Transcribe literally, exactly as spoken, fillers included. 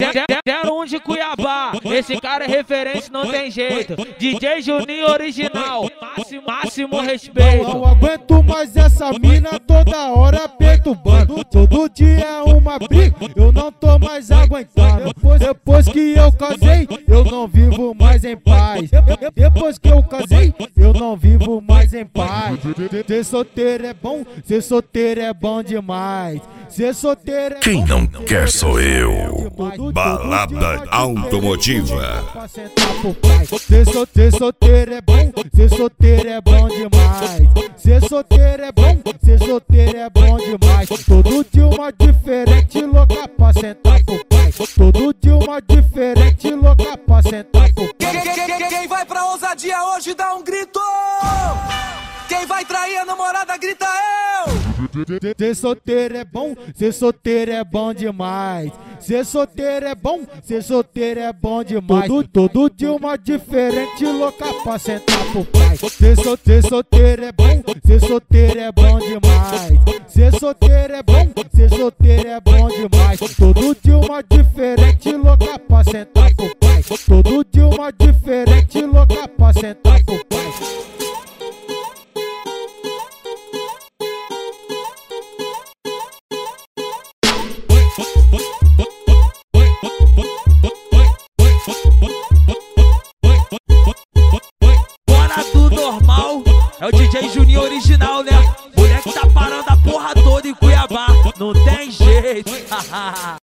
zero um de Cuiabá, esse cara é referência, não tem jeito. D J Juninho original, máximo, máximo respeito. Não aguento mais essa mina toda hora perturbando. Todo dia é uma briga, eu não tô mais aguentando. Depois, depois que eu casei, eu não vivo mais em paz. Depois que eu casei, eu não vivo mais em paz. Ser solteiro é bom, ser solteiro é bom demais. Ser solteiro é bom. Quem não quer sou eu. Balada automotiva. Ser, sol, ser solteiro é bom, ser solteiro é bom demais. Ser solteiro é bom, ser solteiro é bom demais. Todo dia uma diferente, louca pra sentar pro pai. Todo dia uma diferente, louca pra sentar pro pai. Quem, quem, quem, quem vai pra ousadia hoje dá um grito. Quem vai trair a namorada grita eu. Ser solteiro é bom, ser solteiro é bom demais. Ser solteiro é bom, ser solteiro é bom demais. Todo, todo dia uma diferente, louca pra sentar pro pai. Ser, sol, ser solteiro é bom, ser solteiro é bom demais. Ser solteiro é bom, ser solteiro é bom demais. Todo dia uma diferente, louca pra sentar pro pai. Todo dia uma diferente, louca pra sentar pro pai. Fora do normal, é o D J Juninho original, né? Moleque tá parando a porra toda em Cuiabá, não tem jeito.